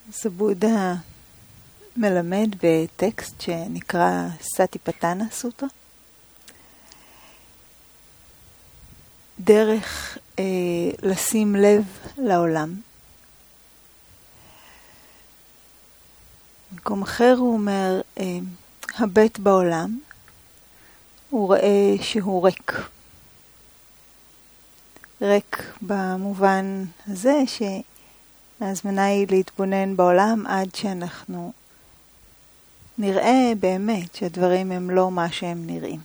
אז בודה מלמד בטקסט שנקרא סטיפטאנה סוטרה. דרך לשים לב לעולם. במקום אחר הוא אומר, הבט בעולם, הוא רואה שהוא ריק. ריק במובן הזה שההזמנה היא להתבונן בעולם עד שאנחנו נראה באמת שהדברים הם לא מה שהם נראים.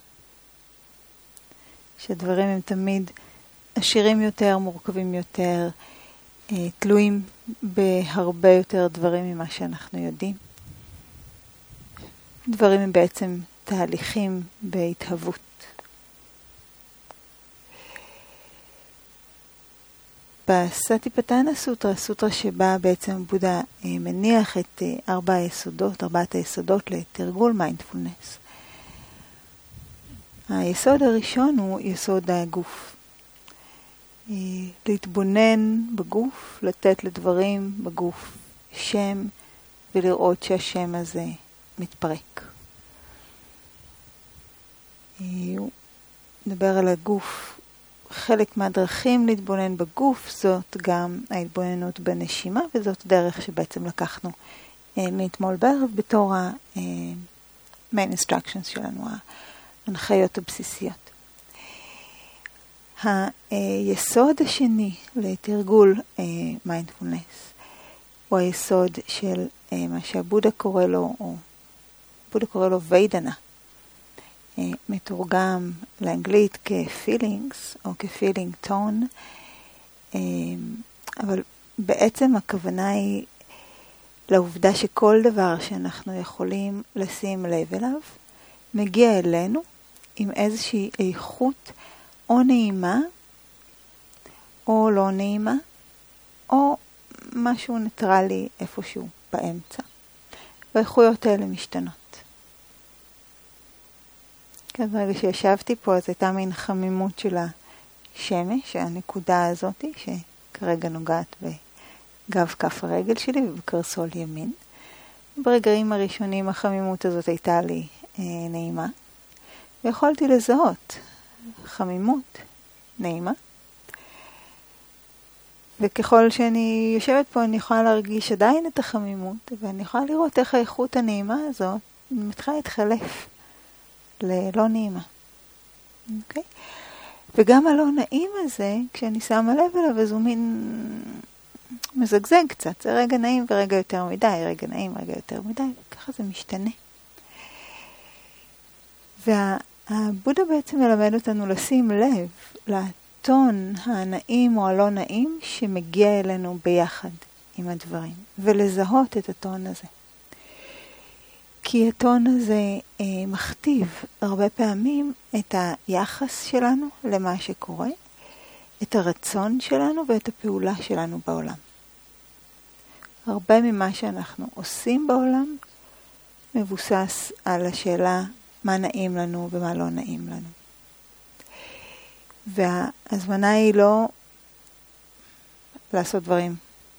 שהדברים הם תמיד עשירים יותר, מורכבים יותר, תלויים בהרבה יותר דברים ממה שאנחנו יודעים. דברים הם בעצם תהליכים בהתהוות. בסטיפטאנה סוטרה, סוטרה שבה בעצם בודה מניח את ארבעת היסודות לתרגול מיינדפולנס. היסוד הראשון הוא יסוד הגוף. להתבונן בגוף, לתת לדברים בגוף שם, ולראות שהשם הזה מתפרק. הוא מדבר על הגוף. חלק מהדרכים להתבונן בגוף זאת גם ההתבוננות בנשימה, וזאת דרך שבעצם לקחנו מאתמול בערב בתור ה-main instructions שלנו, ההנחיות הבסיסיות. היסוד השני לתרגול מיינדפולנס הוא היסוד של מה שהבודה קורא לו, או בודה קורא לו ויידנה, מתורגם לאנגלית כ-feelings או כ-feeling tone, אבל בעצם הכוונה היא לעובדה שכל דבר שאנחנו יכולים לשים לב אליו מגיע אלינו עם איזושהי איכות או נעימה או לא נעימה או משהו ניטרלי איפשהו באמצע. והאיכויות האלה משתנות. ברגע שישבתי פה, אז הייתה מין חמימות של השמש, הנקודה הזאת, שכרגע נוגעת בגב כף הרגל שלי ובקרסול ימין. ברגעים הראשונים החמימות הזאת הייתה לי נעימה. ויכולתי לזהות חמימות, נעימה. וככל שאני יושבת פה, אני יכולה להרגיש עדיין את החמימות, ואני יכולה לראות איך האיכות הנעימה הזאת מתחילה להתחלף. ללא נעימה. אוקיי? וגם הלא נעים הזה, כשאני שמה לב אליו, אז הוא מין מזגזג קצת. זה רגע נעים ורגע יותר מדי, רגע נעים, רגע יותר מדי, וככה זה משתנה. והבודה בעצם מלמד אותנו לשים לב לטון הנעים או הלא נעים שמגיע אלינו ביחד עם הדברים, ולזהות את הטון הזה. כי הטון הזה מכתיב הרבה פעמים את היחס שלנו למה שקורה, את הרצון שלנו ואת הפעולה שלנו בעולם. הרבה ממה שאנחנו עושים בעולם מבוסס על השאלה מה נעים לנו ומה לא נעים לנו. וההזמנה היא לא לעשות דברים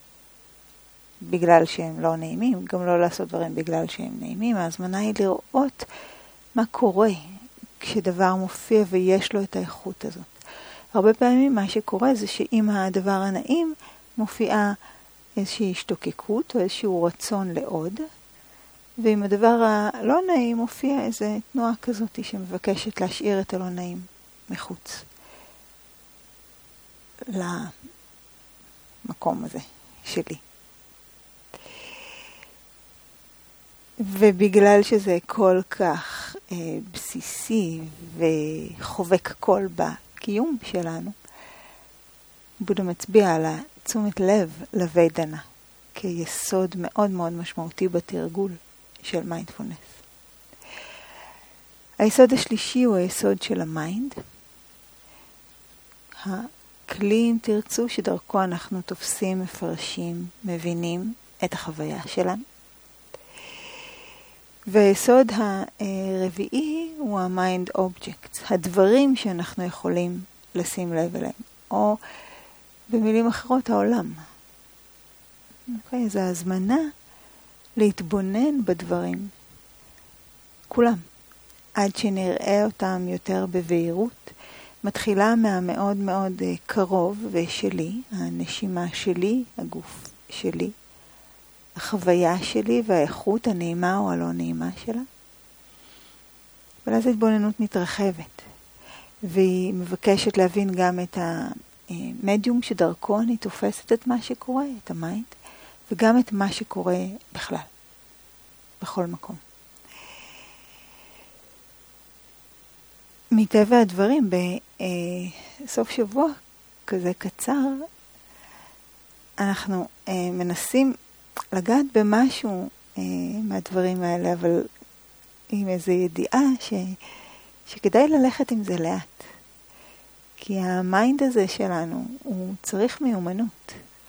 בגלל שהם לא נעימים, גם לא לעשות דברים בגלל שהם נעימים. ההזמנה היא לראות מה קורה כשדבר מופיע ויש לו את האיכות הזאת. הרבה פעמים מה שקורה זה שאם הדבר הנעים מופיעה איזושהי השתוקקות או איזשהו רצון לעוד, ואם הדבר הלא נעים מופיע איזו תנועה כזאת שמבקשת להשאיר את הלא נעים מחוץ למקום הזה שלי. ובגלל שזה כל כך בסיסי וחובק כל בקיום שלנו, בודה מצביע על תשומת לב לוידנה כיסוד מאוד מאוד משמעותי בתרגול של מיינדפולנס. היסוד השלישי הוא היסוד של המיינד. הכלי, אם תרצו, שדרכו אנחנו תופסים, מפרשים, מבינים את החוויה שלנו. והיסוד הרביעי הוא המיינד אובייקטס, הדברים שאנחנו יכולים לשים לב אליהם, או במילים אחרות העולם. אוקיי, זו הזמנה להתבונן בדברים, כולם, עד שנראה אותם יותר בבהירות, מתחילה מהמאוד מאוד קרוב ושלי, הנשימה שלי, הגוף שלי, החוויה שלי והאיכות הנעימה או הלא נעימה שלה. ואז ההתבוננות מתרחבת, והיא מבקשת להבין גם את המדיום שדרכו אני תופסת את מה שקורה, את המיינד, וגם את מה שקורה בכלל, בכל מקום. מטבע הדברים, בסוף שבוע כזה קצר, אנחנו מנסים לגעת במשהו מהדברים האלה, אבל עם איזו ידיעה שכדאי ללכת עם זה לאט. כי המיינד הזה שלנו, הוא צריך מיומנות.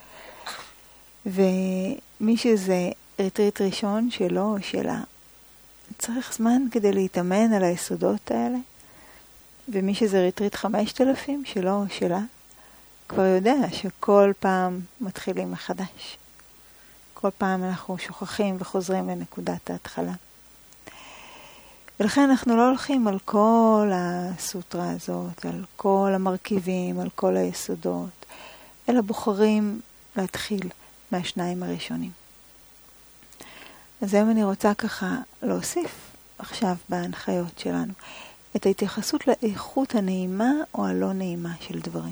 ומי שזה ריטריט ראשון שלו או שלה, צריך זמן כדי להתאמן על היסודות האלה. ומי שזה ריטריט 5,000 שלו או שלה, כבר יודע שכל פעם מתחילים מחדש. כל פעם אנחנו שוכחים וחוזרים לנקודת ההתחלה. ולכן אנחנו לא הולכים על כל הסוטרה הזאת, על כל המרכיבים, על כל היסודות, אלא בוחרים להתחיל מהשניים הראשונים. אז היום אני רוצה ככה להוסיף עכשיו בהנחיות שלנו את ההתייחסות לאיכות הנעימה או הלא נעימה של דברים.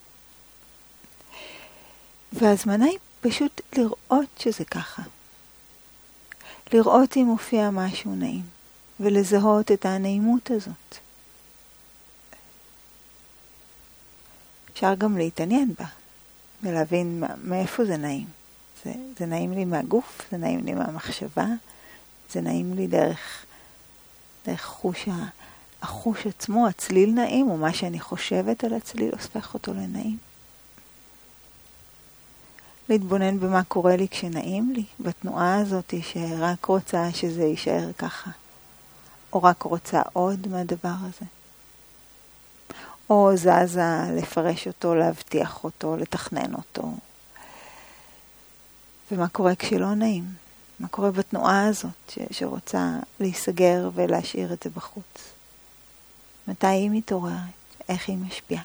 והזמנה היא פשוט לראות שזה ככה. לראות אם מופיע משהו נעים, ולזהות את הנעימות הזאת. אפשר גם להתעניין בה, ולהבין מאיפה זה נעים. זה נעים לי מהגוף, זה נעים לי מהמחשבה, זה נעים לי דרך החוש עצמו, הצליל נעים, או מה שאני חושבת על הצליל, הופך אותו לנעים. להתבונן במה קורה לי כשנעים לי, בתנועה הזאת שרק רוצה שזה יישאר ככה, או רק רוצה עוד מהדבר הזה. או זזה לפרש אותו, להבטיח אותו, לתכנן אותו. ומה קורה כשלא נעים? מה קורה בתנועה הזאת שרוצה להיסגר ולהשאיר את זה בחוץ? מתי היא מתעוררת? איך היא משפיעה?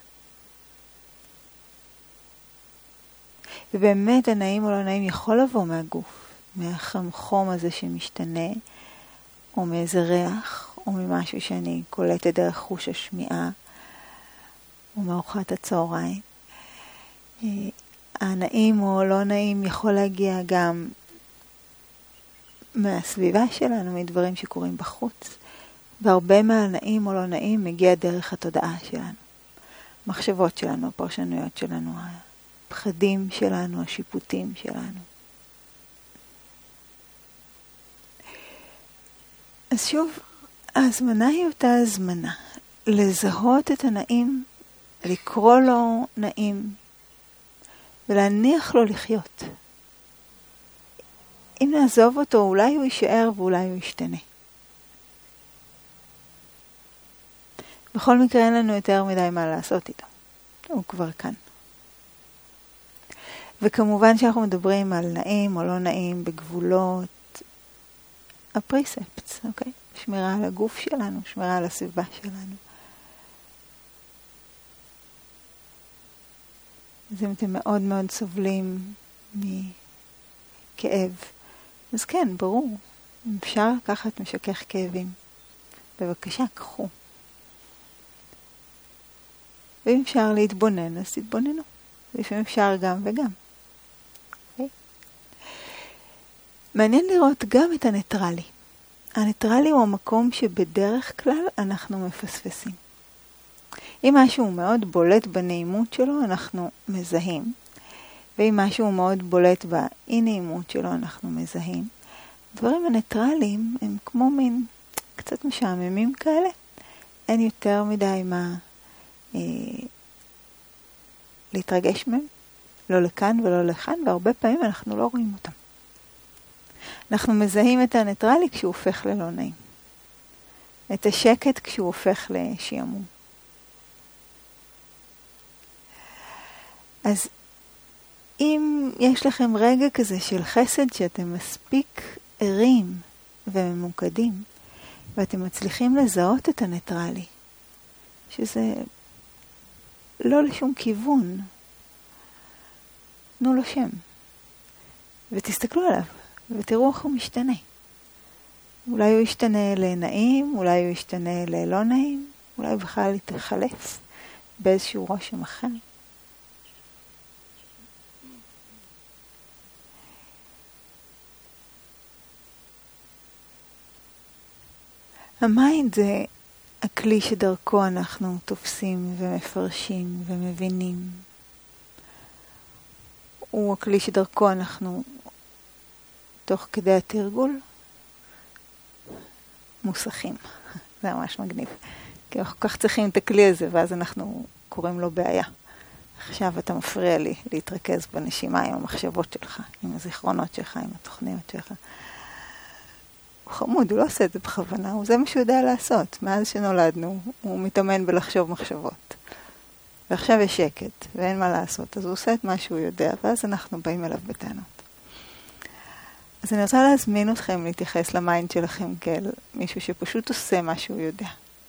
ובאמת הנעים או לא נעים יכול לבוא מהגוף, מהחום הזה שמשתנה, או מאיזה ריח, או ממשהו שאני קולטת דרך חוש השמיעה, או מארוחת הצהריים. הנעים או לא נעים יכול להגיע גם מהסביבה שלנו, מדברים שקורים בחוץ. והרבה מהנעים או לא נעים מגיע דרך התודעה שלנו. מחשבות שלנו, הפרשנויות שלנו, הפחדים שלנו, השיפוטים שלנו. אז שוב, ההזמנה היא אותה הזמנה. לזהות את הנעים, לקרוא לו נעים, ולהניח לו לחיות. אם נעזוב אותו, אולי הוא יישאר ואולי הוא ישתנה. בכל מקרה אין לנו יותר מדי מה לעשות איתו. הוא כבר כאן. וכמובן שאנחנו מדברים על נעים או לא נעים בגבולות הפריספטס, אוקיי? שמירה על הגוף שלנו, שמירה על הסביבה שלנו. אז אם אתם מאוד מאוד סובלים מכאב, אז כן, ברור, אפשר לקחת משכך כאבים. בבקשה, קחו. ואם אפשר להתבונן, אז תתבוננו. לפעמים אפשר גם וגם. Okay. מעניין לראות גם את הניטרלי. הניטרלי הוא המקום שבדרך כלל אנחנו מפספסים. אם משהו מאוד בולט בנעימות שלו, אנחנו מזהים. ואם משהו מאוד בולט באי נעימות שלו, אנחנו מזהים. הדברים הניטרליים הם כמו מין קצת משעממים כאלה. אין יותר מדי מה להתרגש מהם. לא לכאן ולא לכאן, והרבה פעמים אנחנו לא רואים אותם. אנחנו מזהים את הניטרלי כשהוא הופך ללא נעים. את השקט כשהוא הופך לשעמום. אז אם יש לכם רגע כזה של חסד שאתם מספיק ערים וממוקדים, ואתם מצליחים לזהות את הניטרלי, שזה לא לשום כיוון, תנו לו שם, ותסתכלו עליו, ותראו איך הוא משתנה. אולי הוא ישתנה לנעים, אולי הוא ישתנה ללא נעים, אולי בכלל יתחלף באיזשהו רושם אחר. המיינד זה הכלי שדרכו אנחנו תופסים ומפרשים ומבינים. הוא הכלי שדרכו אנחנו, תוך כדי התרגול, מוסכים. זה ממש מגניב. כי אנחנו כל כך צריכים את הכלי הזה, ואז אנחנו קוראים לו בעיה. עכשיו אתה מפריע לי להתרכז בנשימה עם המחשבות שלך, עם הזיכרונות שלך, עם התוכניות שלך. הוא חמוד, הוא לא עושה את זה בכוונה, זה מה שהוא יודע לעשות. מאז שנולדנו, הוא מתאמן בלחשוב מחשבות. ועכשיו יש שקט, ואין מה לעשות, אז הוא עושה את מה שהוא יודע, ואז אנחנו באים אליו בטענות. אז אני רוצה להזמין אתכם להתייחס למיינד שלכם כאל מישהו שפשוט עושה מה שהוא יודע.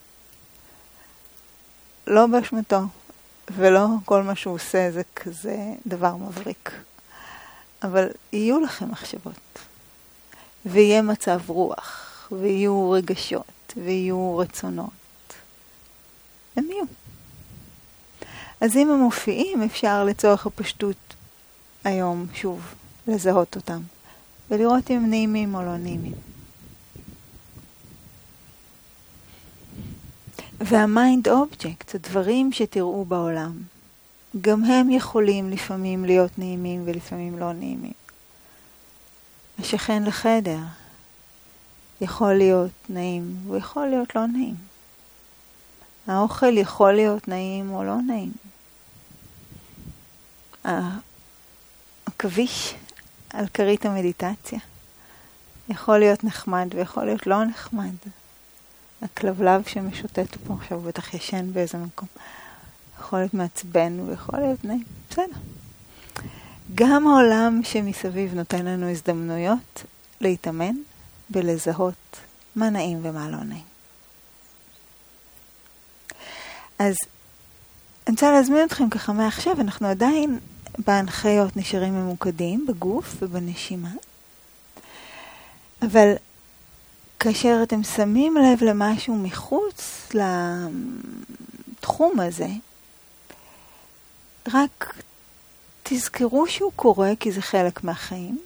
לא באשמתו, ולא כל מה שהוא עושה זה כזה דבר מבריק. אבל יהיו לכם מחשבות. ויהיה מצב רוח, ויהיו רגשות, ויהיו רצונות. הם יהיו. אז אם הם מופיעים, אפשר לצורך הפשטות היום שוב לזהות אותם, ולראות אם נעימים או לא נעימים. והמיינד אובייקט, הדברים שתראו בעולם, גם הם יכולים לפעמים להיות נעימים ולפעמים לא נעימים. השכן לחדר יכול להיות נעים ויכול להיות לא נעים. האוכל יכול להיות נעים או לא נעים. הכביש על כרית המדיטציה יכול להיות נחמד ויכול להיות לא נחמד. הכלבלב שמשוטט פה, עכשיו הוא בטח ישן באיזה מקום, יכול להיות מעצבן ויכול להיות נעים. בסדר. גם העולם שמסביב נותן לנו הזדמנויות להתאמן בלזהות מה נעים ומה לא נעים. אז אני רוצה להזמין אתכם ככה מעכשיו, אנחנו עדיין בהנחיות נשארים ממוקדים בגוף ובנשימה, אבל כאשר אתם שמים לב למשהו מחוץ לתחום הזה, רק תזכרו שהוא קורה כי זה חלק מהחיים,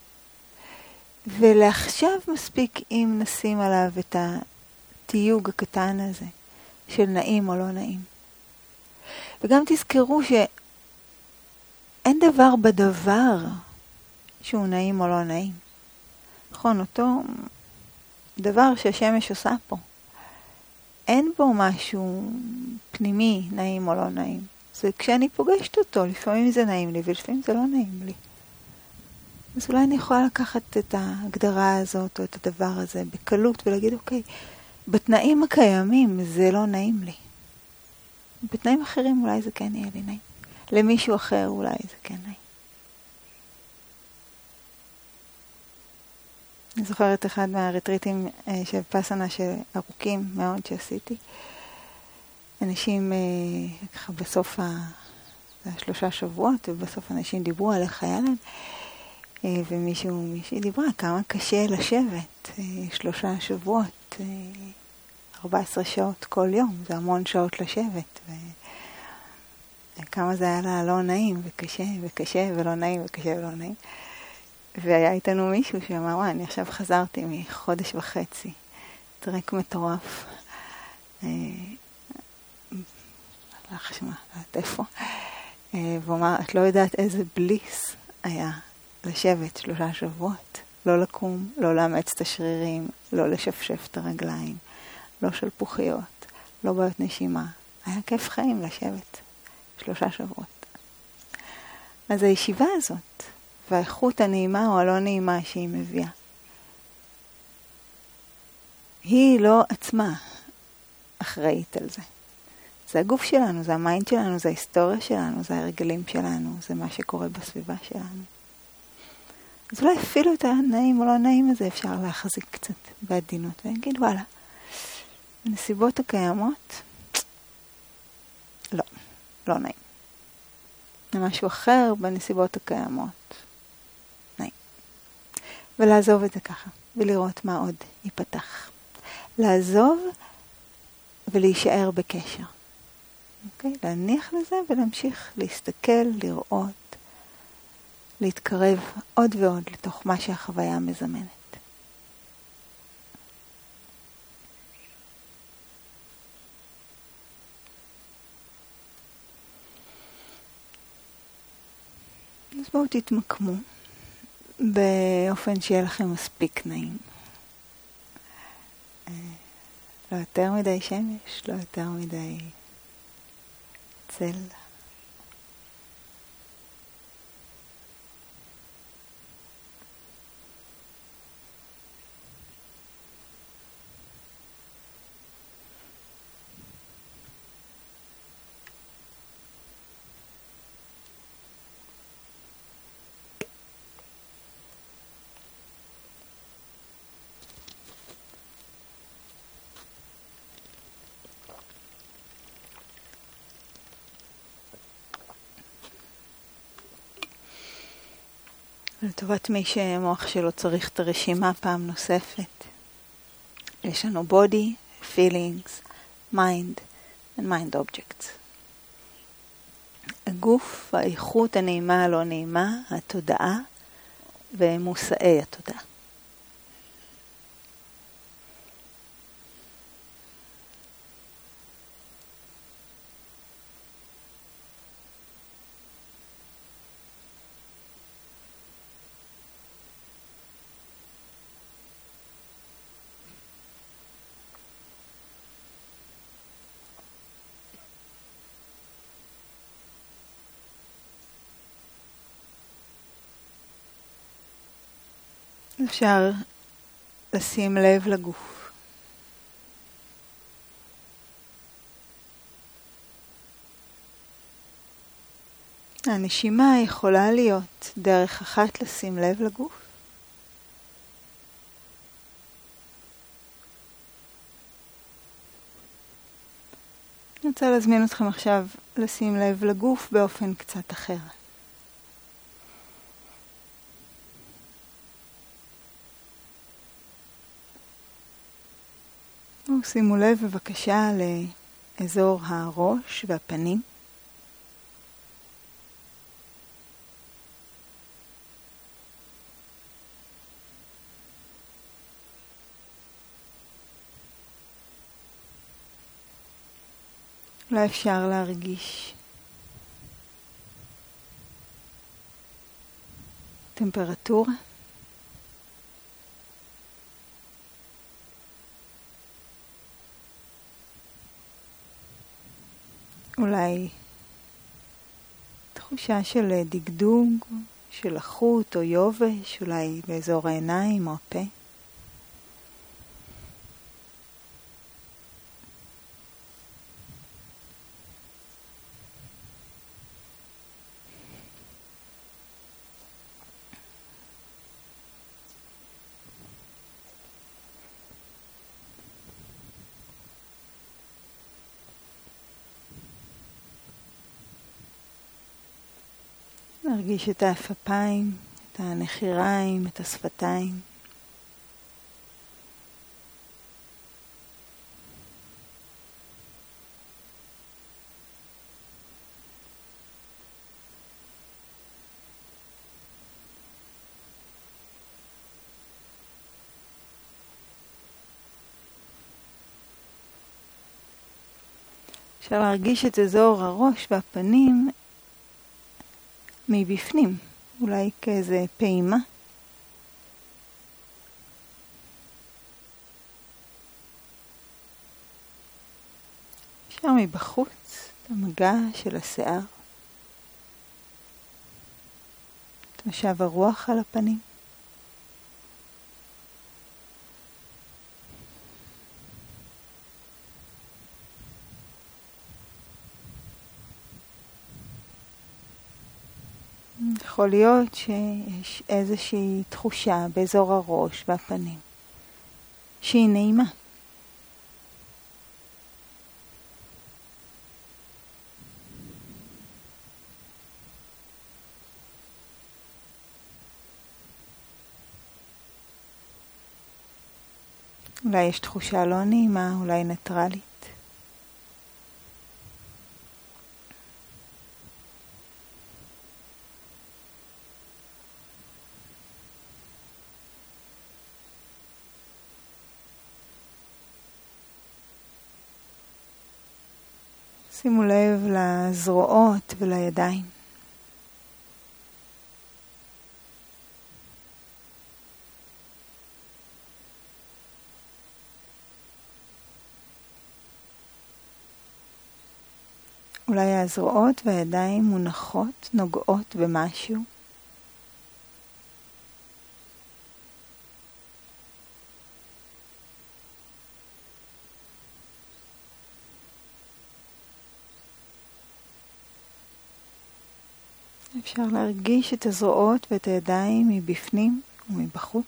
ולעכשיו מספיק אם נשים עליו את התיוג הקטן הזה של נעים או לא נעים. וגם תזכרו שאין דבר בדבר שהוא נעים או לא נעים. נכון, אותו דבר שהשמש עושה פה. אין בו משהו פנימי נעים או לא נעים. זה כשאני פוגשת אותו, לפעמים זה נעים לי ולפעמים זה לא נעים לי. אז אולי אני יכולה לקחת את ההגדרה הזאת או את הדבר הזה בקלות ולהגיד, אוקיי, בתנאים הקיימים זה לא נעים לי. בתנאים אחרים אולי זה כן יהיה לי נעים. למישהו אחר אולי זה כן נעים. אני זוכרת אחד מהרטריטים של פסנה ארוכים מאוד שעשיתי. אנשים ככה בסוף 3 שבועות, ובסוף אנשים דיברו על איך היה להם, ומישהי דיברה כמה קשה לשבת 3 שבועות, 14 שעות כל יום, זה המון שעות לשבת, וכמה זה היה לה לא נעים וקשה וקשה ולא נעים וקשה ולא נעים. והיה איתנו מישהו שאמר, וואי, אני עכשיו חזרתי מחודש וחצי, טרק מטורף, הלך שמה, לא יודעת איפה, והוא אמר, את לא יודעת איזה בליס היה לשבת 3 שבועות, לא לקום, לא לאמץ את השרירים, לא לשפשף את הרגליים, לא שלפוחיות, לא בעיות נשימה, היה כיף חיים לשבת 3 שבועות. אז הישיבה הזאת, והאיכות הנעימה או הלא נעימה שהיא מביאה, היא לא עצמה אחראית על זה. זה הגוף שלנו, זה המיינד שלנו, זה ההיסטוריה שלנו, זה הרגלים שלנו, זה מה שקורה בסביבה שלנו. אז אולי אפילו את הנעים או לא נעים הזה אפשר להחזיק קצת בעדינות, ולהגיד וואלה, בנסיבות הקיימות, לא, לא נעים. משהו אחר בנסיבות הקיימות, נעים. ולעזוב את זה ככה, ולראות מה עוד ייפתח. לעזוב ולהישאר בקשר. אוקיי? להניח לזה ולהמשיך להסתכל, לראות, להתקרב עוד ועוד לתוך מה שהחוויה מזמנת. אז בואו תתמקמו באופן שיהיה לכם מספיק נעים. לא יותר מדי שמש, לא יותר מדי צל. לטובת מי שמוח שלו צריך את הרשימה פעם נוספת. יש לנו body, feelings, mind and mind objects. הגוף, האיכות, הנעימה, הלא נעימה, התודעה ומושאי התודעה. אפשר לשים לב לגוף. הנשימה יכולה להיות דרך אחת לשים לב לגוף. אני רוצה להזמין אתכם עכשיו לשים לב לגוף באופן קצת אחר. שימו לב בבקשה לאזור הראש והפנים. אולי אפשר להרגיש טמפרטורה. אולי תחושה של דגדוג, של לחות או יובש, אולי באזור העיניים או הפה. נרגיש את האפפיים, את הנחיריים, את השפתיים. אפשר להרגיש את אזור הראש והפנים מבפנים, אולי כאיזה פעימה. אפשר מבחוץ, את המגע של השיער, את משב הרוח על הפנים. יכול להיות שיש איזושהי תחושה באזור הראש והפנים שהיא נעימה. אולי יש תחושה לא נעימה, אולי ניטרלית. שימו לב לזרועות ולידיים. אולי הזרועות והידיים מונחות, נוגעות במשהו. אפשר להרגיש את הזרועות ואת הידיים מבפנים ומבחוץ.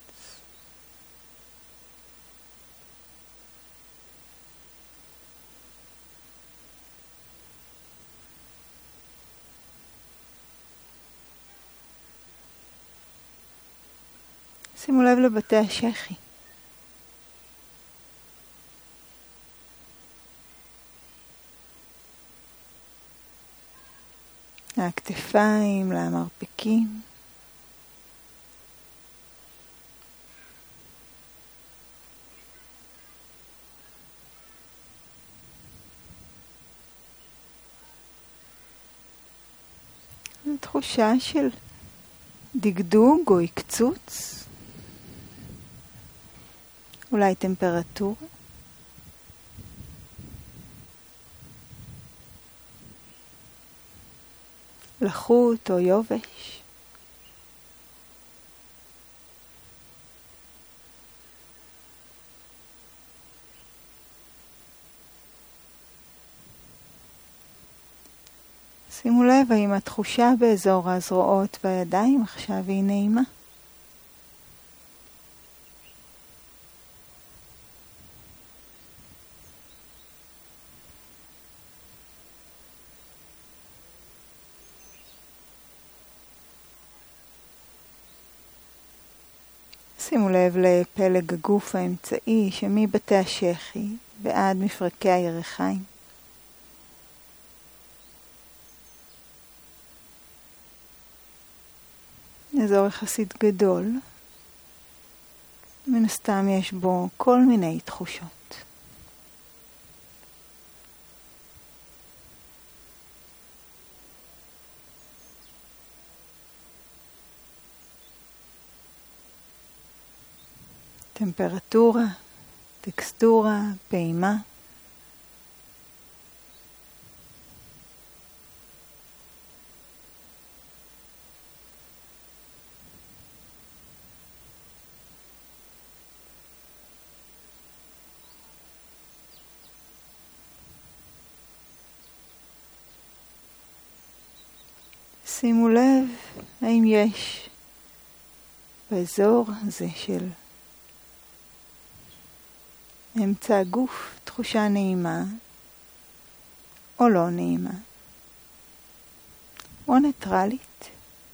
שימו לב לבתי השחי. הכתפיים, למרפקים. תחושה של דגדוג או הקצוץ. אולי טמפרטורה. לחות או יובש. שימו לב האם התחושה באזור הזרועות והידיים עכשיו היא נעימה. שימו לב לפלג הגוף האמצעי שמבתי השחי ועד מפרקי הירכיים. אזור יחסית גדול. מן הסתם יש בו כל מיני תחושות. טמפרטורה, טקסטורה, פעימה. שימו לב האם יש באזור הזה של אמצע הגוף תחושה נעימה או לא נעימה או ניטרלית.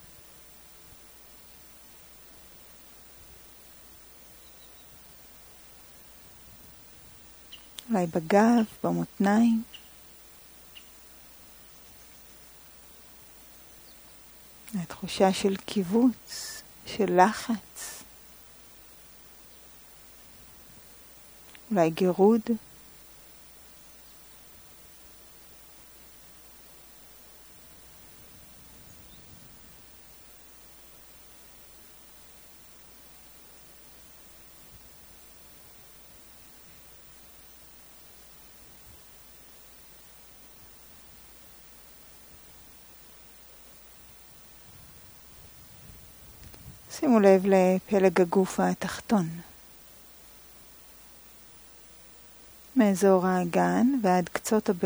אולי בגב, במותניים. התחושה של קיבוץ, של לחץ. אולי גירוד. שימו לב לפלג הגוף התחתון. מאזור האגן ועד קצות הבעונות.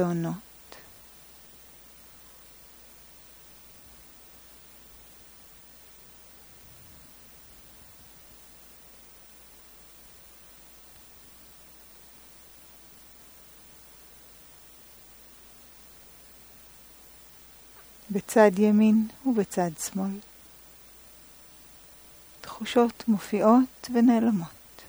בצד ימין ובצד שמאל. תחושות מופיעות ונעלמות.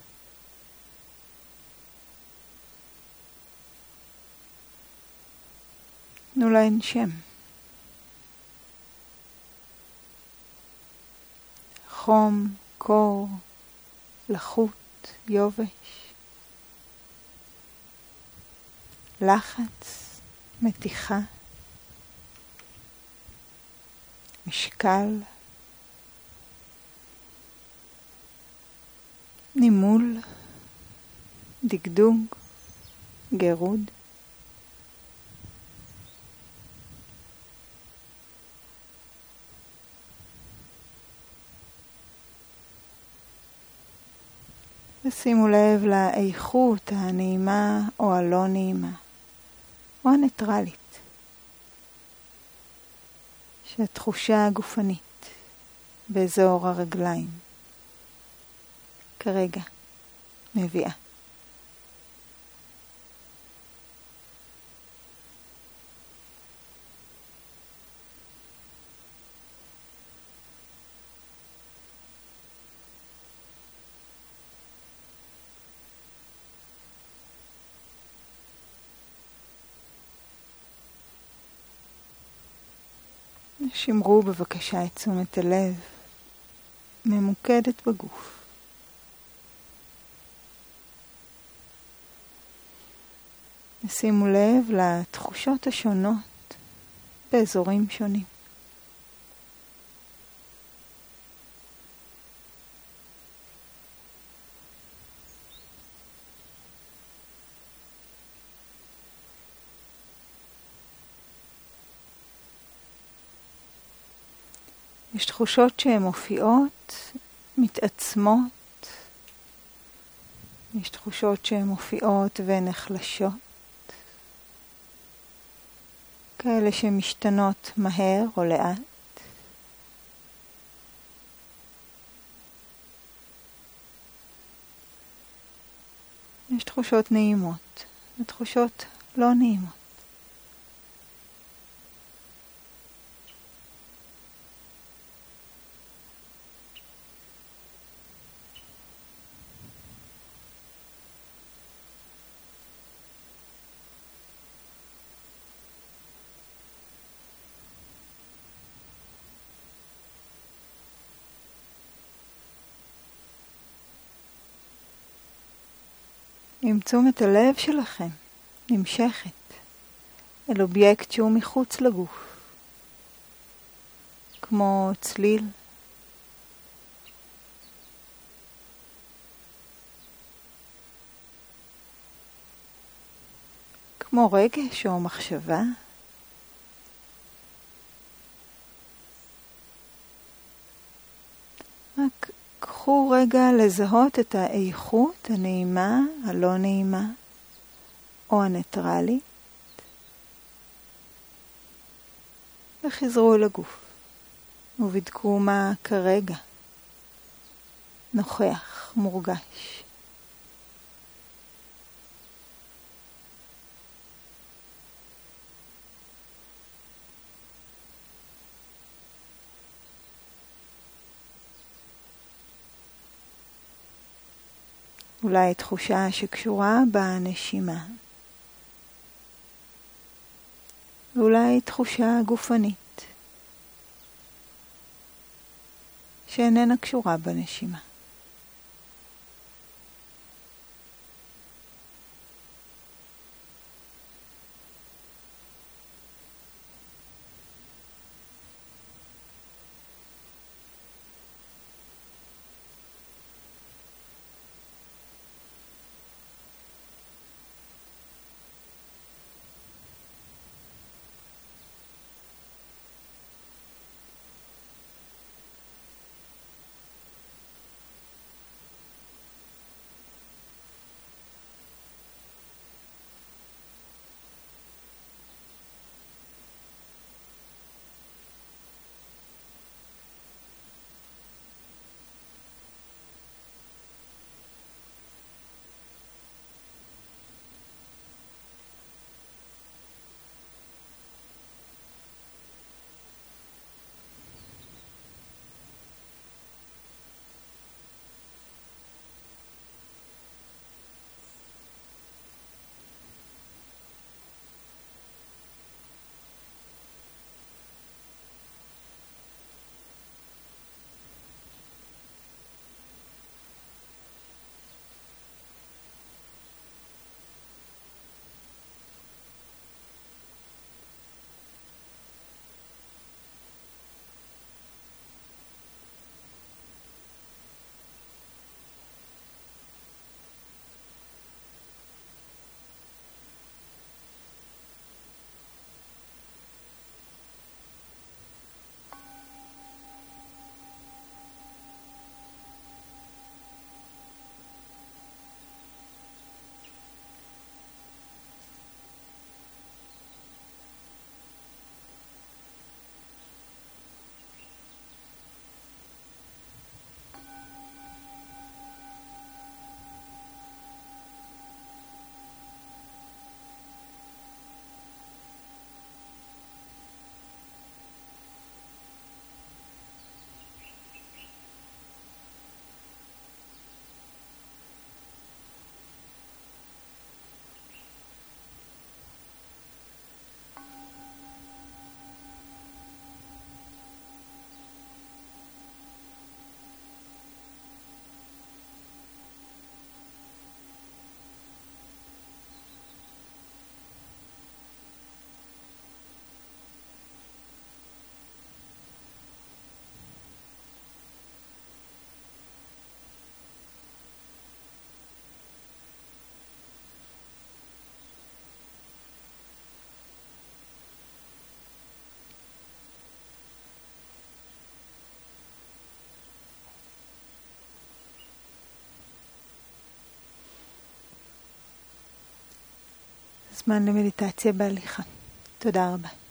תנו להן שם. חום, קור, לחות, יובש, לחץ, מתיחה, משקל, נימול, דגדוג, גירוד. ושימו לב לאיכות הנעימה או הלא נעימה, או הניטרלית, שהתחושה הגופנית באזור הרגליים כרגע מביאה. שמרו בבקשה את תשומת הלב ממוקדת בגוף. שימו לב לתחושות השונות באזורים שונים. יש תחושות שהן מופיעות, מתעצמות. יש תחושות שהן מופיעות ונחלשות. כאלה שמשתנות מהר או לאט. יש תחושות נעימות ותחושות לא נעימות. אם תשומת הלב שלכם נמשכת אל אובייקט שהוא מחוץ לגוף, כמו צליל, כמו רגש או מחשבה, רק קחו רגע לזהות את האיכות הנעימה, הלא נעימה, או הניטרלית, וחזרו אל הגוף, ובדקו מה כרגע נוכח, מורגש. אולי תחושה שקשורה בנשימה. ואולי תחושה גופנית שאיננה קשורה בנשימה. זמן למדיטציה בהליכה. תודה רבה.